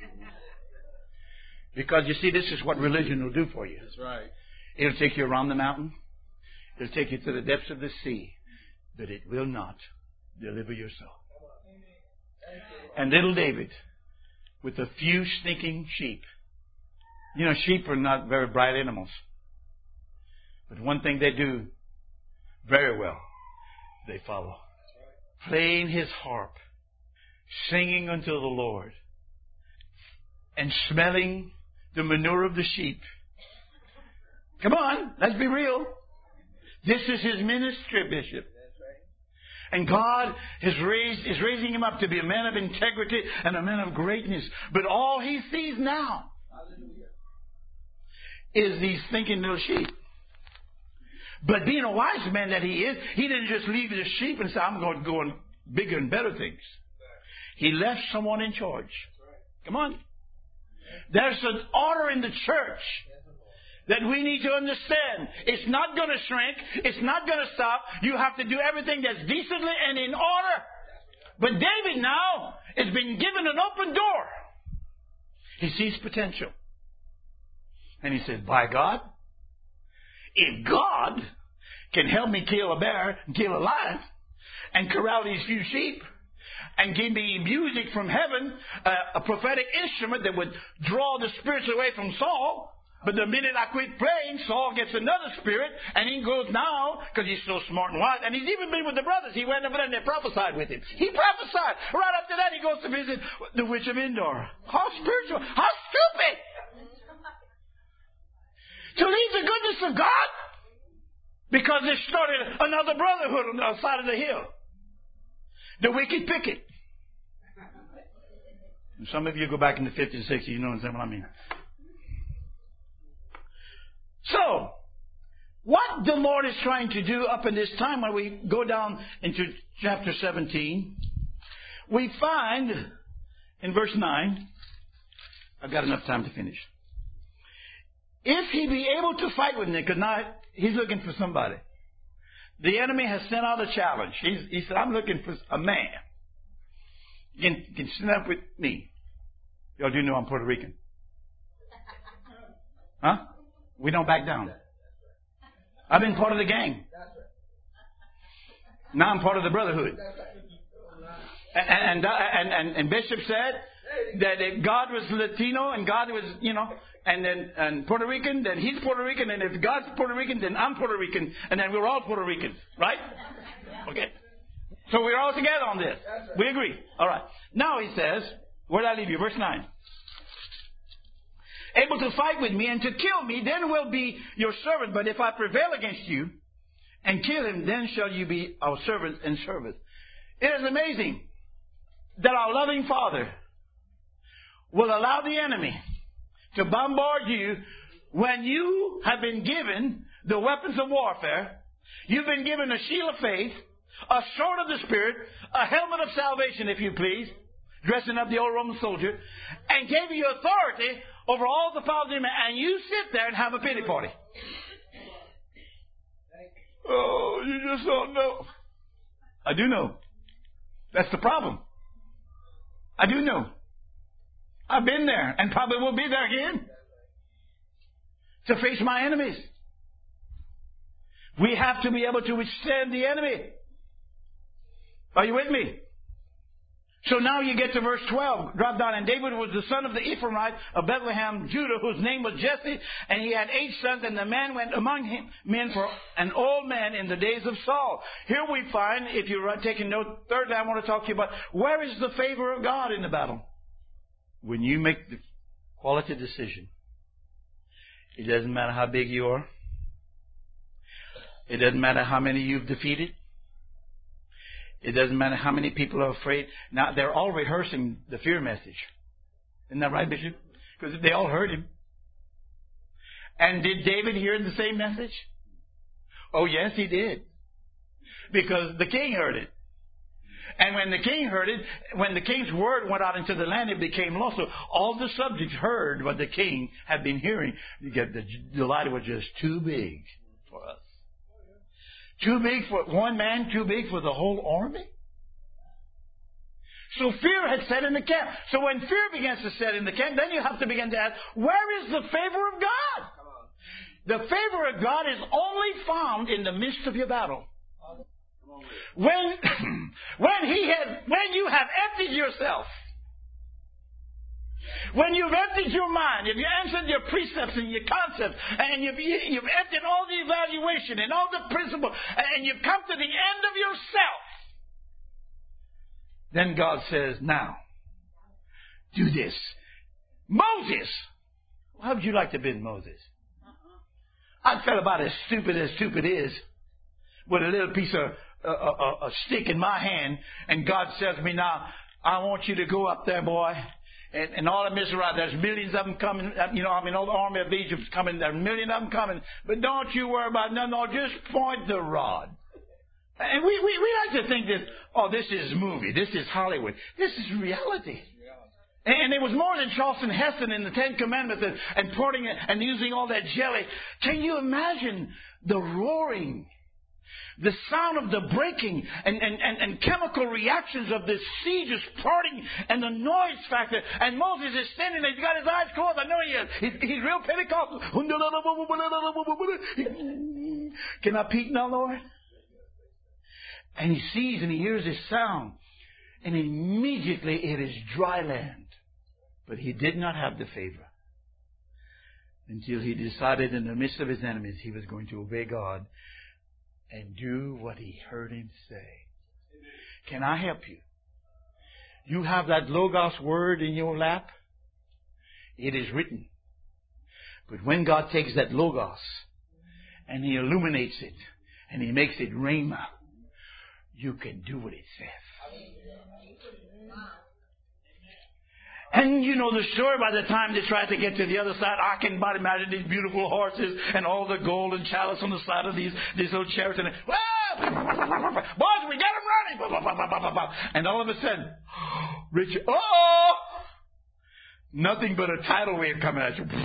Because you see, this is what religion will do for you. That's right. It'll take you around the mountain. It'll take you to the depths of the sea. But it will not deliver your soul. And little David, with a few stinking sheep. You know, sheep are not very bright animals. But one thing they do very well, they follow. Playing his harp, singing unto the Lord, and smelling the manure of the sheep. Come on, let's be real. This is his ministry, Bishop. And God is raising him up to be a man of integrity and a man of greatness. But all he sees now is these thinking little sheep. But being a wise man that he is, he didn't just leave his sheep and say, I'm going to go on bigger and better things. He left someone in charge. Come on. There's an order in the church that we need to understand. It's not going to shrink. It's not going to stop. You have to do everything that's decently and in order. But David now has been given an open door. He sees potential. And he said, by God, if God can help me kill a bear and kill a lion and corral these few sheep and give me music from heaven, a prophetic instrument that would draw the spirits away from Saul, but the minute I quit praying, Saul gets another spirit, and he goes now, because he's so smart and wise, and he's even been with the brothers. He went over there and they prophesied with him. He prophesied. Right after that, he goes to visit the witch of Endor. How spiritual. How stupid. To leave the goodness of God because they started another brotherhood on the other side of the hill. The wicked picket. And some of you go back in the 50s and 60s, you know what I mean. So, what the Lord is trying to do up in this time, when we go down into chapter 17, we find in verse 9, I've got enough time to finish. If he be able to fight with me, because now he's looking for somebody. The enemy has sent out a challenge. He said, I'm looking for a man. You can stand up with me. Y'all do know I'm Puerto Rican. Huh? We don't back down. I've been part of the gang. Now I'm part of the brotherhood. And Bishop said that God was Latino and God was, and Puerto Rican, then he's Puerto Rican, and if God's Puerto Rican, then I'm Puerto Rican, and then we're all Puerto Ricans, right? Okay. So we're all together on this. We agree. All right. Now he says, where did I leave you? Verse 9. Able to fight with me and to kill me, then will be your servant. But if I prevail against you and kill him, then shall you be our servant and service. It is amazing that our loving Father will allow the enemy to bombard you when you have been given the weapons of warfare. You've been given a shield of faith, a sword of the Spirit, a helmet of salvation, if you please, dressing up the old Roman soldier, and gave you authority over all the powers of the enemy, and you sit there and have a pity party. Oh, you just don't know. I do know. That's the problem. I do know. I've been there and probably will be there again to face my enemies. We have to be able to withstand the enemy. Are you with me? So now you get to verse 12. Drop down. And David was the son of the Ephraimite of Bethlehem, Judah, whose name was Jesse. And he had 8 sons. And the man went among him, men for an old man in the days of Saul. Here we find, if you're taking note, thirdly, I want to talk to you about where is the favor of God in the battle? When you make the quality decision, it doesn't matter how big you are. It doesn't matter how many you've defeated. It doesn't matter how many people are afraid. Now, they're all rehearsing the fear message. Isn't that right, Bishop? Because they all heard him. And did David hear the same message? Oh, yes, he did. Because the king heard it. And when the king heard it, when the king's word went out into the land, it became law. So all the subjects heard what the king had been hearing. You get the light was just too big for us. Too big for one man, too big for the whole army. So fear had set in the camp. So when fear begins to set in the camp, then you have to begin to ask, where is the favor of God? The favor of God is only found in the midst of your battle. When you have emptied yourself, when you've emptied your mind, if you answered your precepts and your concepts, and you've emptied all the evaluation and all the principle, and you've come to the end of yourself, then God says, now, do this. Moses! How would you like to have been Moses? I felt about as stupid is, with a little piece of a stick in my hand, and God says to me, now, I want you to go up there, boy, And all the Mizraim, there's millions of them coming. All the army of Egypt's coming. There's a million of them coming. But don't you worry about nothing. No, just point the rod. And we like to think that, this is movie. This is Hollywood. This is reality. And it was more than Charlton Heston in the Ten Commandments and pouring it and using all that jelly. Can you imagine the roaring, the sound of the breaking and chemical reactions of this sea just parting and the noise factor? And Moses is standing there. He's got his eyes closed. I know he is. He's real Pentecostal. Can I peek now, Lord? And he sees and he hears this sound. And immediately it is dry land. But he did not have the favor until he decided in the midst of his enemies he was going to obey God and do what he heard him say. Can I help you? You have that Logos word in your lap. It is written. But when God takes that Logos and he illuminates it and he makes it Rhema, you can do what it says. And you know the story. By the time they tried to get to the other side, I can about imagine these beautiful horses and all the gold and chalice on the side of these little chariots. And boys, we got them running. And all of a sudden, Richard, nothing but a tidal wave coming at you.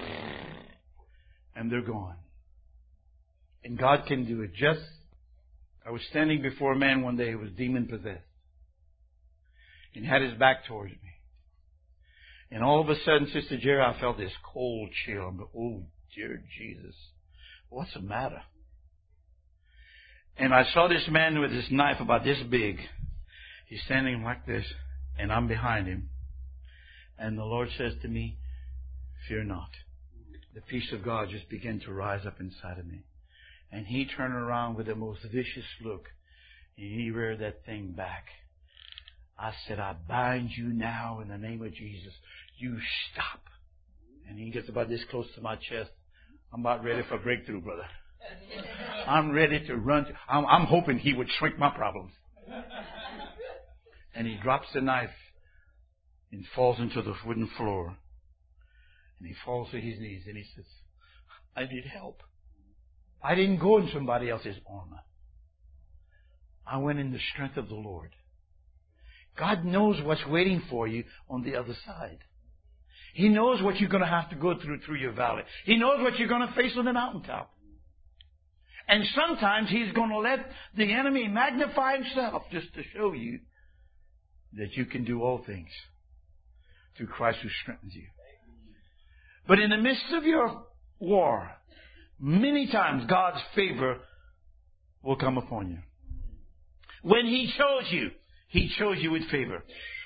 And they're gone. And God can do it. I was standing before a man one day who was demon possessed. And had his back towards me. And all of a sudden, Sister Jerry, I felt this cold chill. I'm going, oh, dear Jesus, what's the matter? And I saw this man with this knife about this big. He's standing like this, and I'm behind him. And the Lord says to me, fear not. The peace of God just began to rise up inside of me. And he turned around with the most vicious look, and he reared that thing back. I said, I bind you now in the name of Jesus. You stop. And he gets about this close to my chest. I'm about ready for a breakthrough, brother. I'm ready to run. I'm hoping he would shrink my problems. And he drops the knife and falls into the wooden floor. And he falls to his knees and he says, I need help. I didn't go in somebody else's armor. I went in the strength of the Lord. God knows what's waiting for you on the other side. He knows what you're going to have to go through your valley. He knows what you're going to face on the mountaintop. And sometimes He's going to let the enemy magnify himself just to show you that you can do all things through Christ who strengthens you. But in the midst of your war, many times God's favor will come upon you. When He chose you with favor.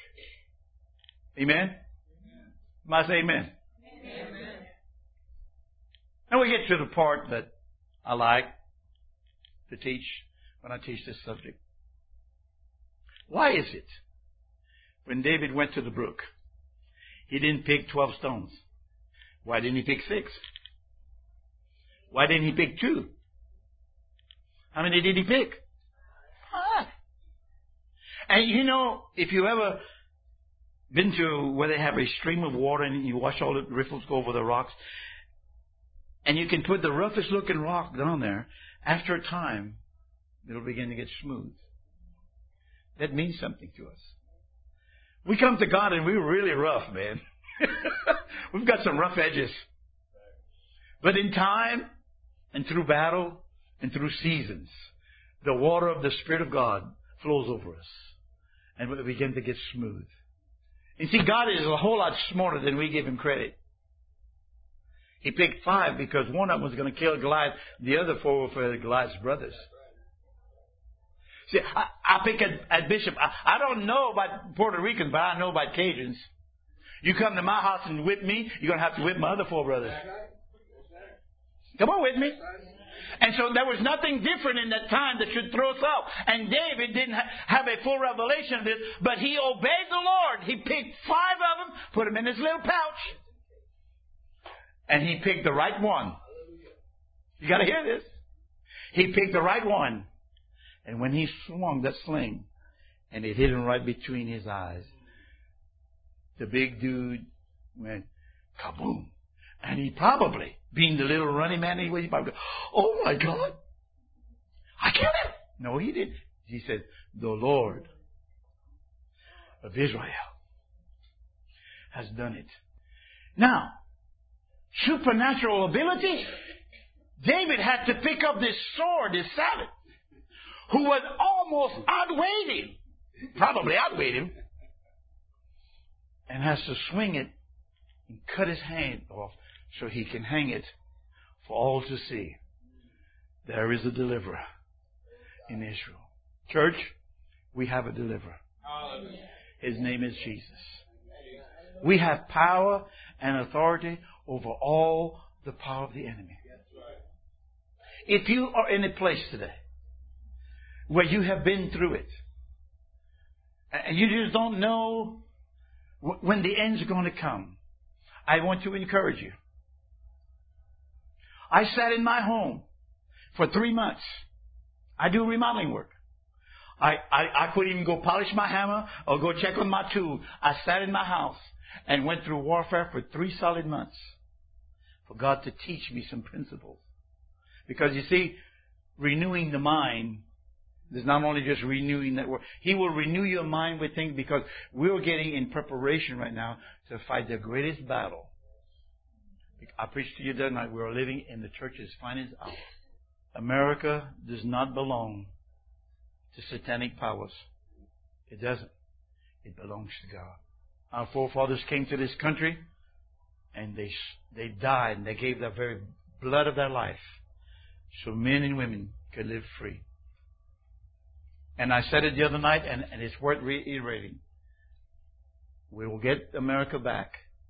Amen? Must say amen. Amen. And we get to the part that I like to teach when I teach this subject. Why is it when David went to the brook, he didn't pick 12 stones? Why didn't he pick 6? Why didn't he pick 2? How many did he pick? 5. And you know, if you ever been to where they have a stream of water and you watch all the riffles go over the rocks, and you can put the roughest looking rock down there, after a time, it'll begin to get smooth. That means something to us. We come to God and we're really rough, man. We've got some rough edges. But in time and through battle and through seasons, the water of the Spirit of God flows over us. And we begin to get smooth. And see, God is a whole lot smarter than we give Him credit. He picked 5 because one of them was going to kill Goliath. The other 4 were for Goliath's brothers. See, I pick at Bishop. I don't know about Puerto Ricans, but I know about Cajuns. You come to my house and whip me, you're going to have to whip my other 4 brothers. Come on with me. And so there was nothing different in that time that should throw us off. And David didn't have a full revelation of this, but he obeyed the Lord. He picked 5 of them, put them in his little pouch, and he picked the right one. You got to hear this. He picked the right one. And when he swung that sling, and it hit him right between his eyes, the big dude went kaboom. And he probably, being the little running man he was, he probably, oh my God, I killed him. No, he didn't. He said, the Lord of Israel has done it. Now, supernatural ability. David had to pick up this sword, this sabbath, who was almost outweighed him, probably outweighed him, and has to swing it and cut his hand off so he can hang it for all to see. There is a deliverer in Israel. Church, we have a deliverer. His name is Jesus. We have power and authority over all the power of the enemy. If you are in a place today where you have been through it, and you just don't know when the end's going to come, I want to encourage you. I sat in my home for 3 months. I do remodeling work. I couldn't even go polish my hammer or go check on my tool. I sat in my house and went through warfare for 3 solid months for God to teach me some principles. Because you see, renewing the mind is not only just renewing that word. He will renew your mind with things, because we're getting in preparation right now to fight the greatest battle. I preached to you that night. We're living in the church's finest hour. America does not belong to satanic powers. It doesn't. It belongs to God. Our forefathers came to this country and they died, and they gave the very blood of their life so men and women could live free. And I said it the other night, and it's worth reiterating. We will get America back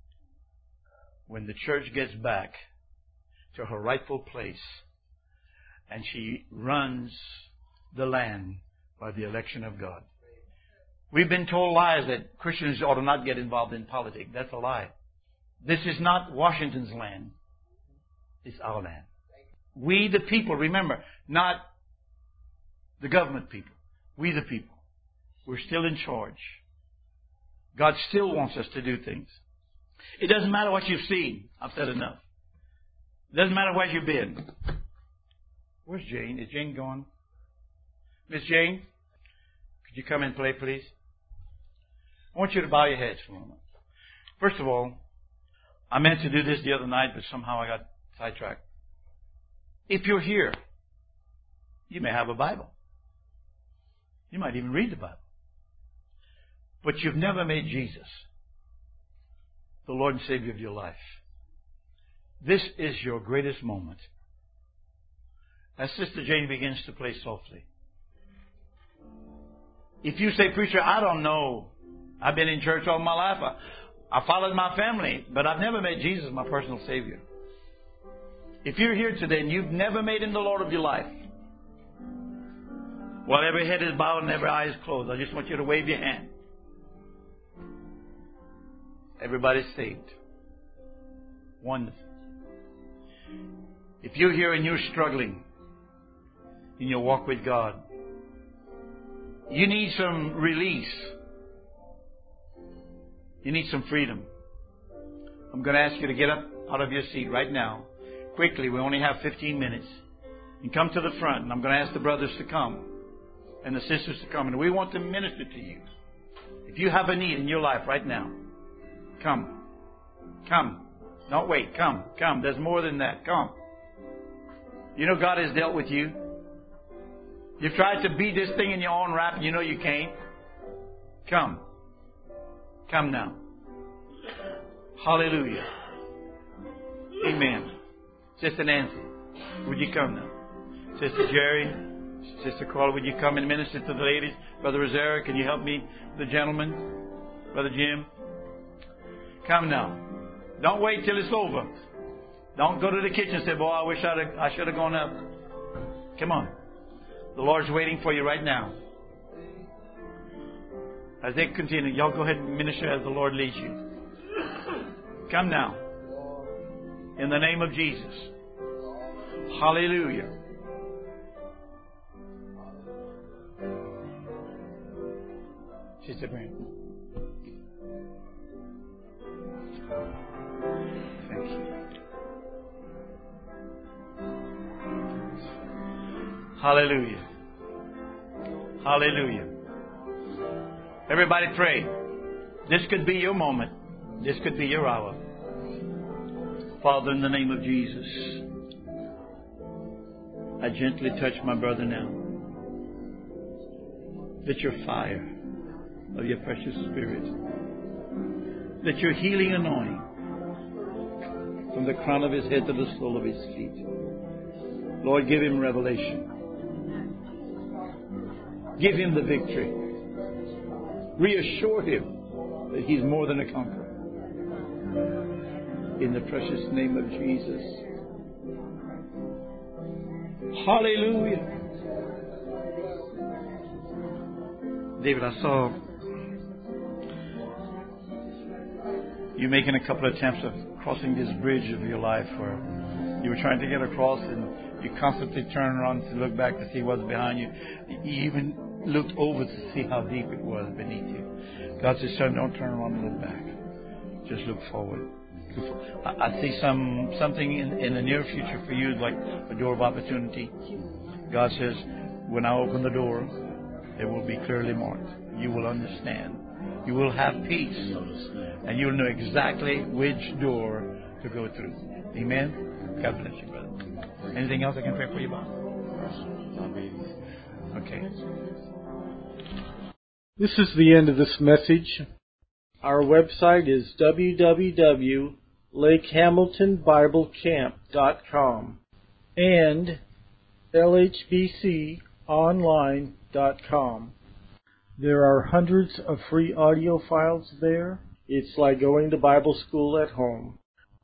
when the church gets back to her rightful place and she runs the land by the election of God. We've been told lies that Christians ought to not get involved in politics. That's a lie. This is not Washington's land. It's our land. We the people, remember, not the government people. We the people. We're still in charge. God still wants us to do things. It doesn't matter what you've seen. I've said enough. It doesn't matter where you've been. Where's Jane? Is Jane gone? Miss Jane, could you come and play, please? I want you to bow your heads for a moment. First of all, I meant to do this the other night, but somehow I got sidetracked. If you're here, you may have a Bible. You might even read the Bible. But you've never made Jesus the Lord and Savior of your life. This is your greatest moment. As Sister Jane begins to play softly, if you say, preacher, I don't know. I've been in church all my life. I followed my family, but I've never made Jesus my personal Savior. If you're here today and you've never made Him the Lord of your life, while every head is bowed and every eye is closed, I just want you to wave your hand. Everybody's saved. Wonderful. If you're here and you're struggling in your walk with God, you need some release. You need some freedom. I'm going to ask you to get up out of your seat right now. Quickly, we only have 15 minutes. And come to the front. And I'm going to ask the brothers to come and the sisters to come. And we want to minister to you. If you have a need in your life right now, come. Come. Don't wait. Come. Come. There's more than that. Come. You know God has dealt with you. You've tried to beat this thing in your own rap and you know you can't. Come. Come now. Hallelujah. Amen. Sister Nancy, would you come now? Sister Jerry, Sister Carla, would you come and minister to the ladies? Brother Rosera, can you help me? The gentlemen? Brother Jim? Come now. Don't wait till it's over. Don't go to the kitchen and say, boy, I wish I should have gone up. Come on. The Lord's waiting for you right now. As they continue, y'all go ahead and minister as the Lord leads you. Come now. In the name of Jesus. Hallelujah. Sister Brandon. Hallelujah. Hallelujah. Everybody pray. This could be your moment. This could be your hour. Father, in the name of Jesus, I gently touch my brother now. Let your fire of your precious Spirit, let your healing anointing from the crown of his head to the sole of his feet. Lord, give him revelation. Give him the victory. Reassure him that he's more than a conqueror. In the precious name of Jesus. Hallelujah. David, I saw you making a couple of attempts of crossing this bridge of your life where you were trying to get across and you constantly turned around to look back to see what's behind you. You even looked over to see how deep it was beneath you. God says, son, don't turn around and look back. Just look forward. I see something in the near future for you, like a door of opportunity. God says, when I open the door, it will be clearly marked. You will understand. You will have peace. And you'll know exactly which door to go through. Amen? God bless you, brother. Anything else I can pray for you about? Okay. This is the end of this message. Our website is www.lakehamiltonbiblecamp.com and lhbconline.com. There are hundreds of free audio files there. It's like going to Bible school at home.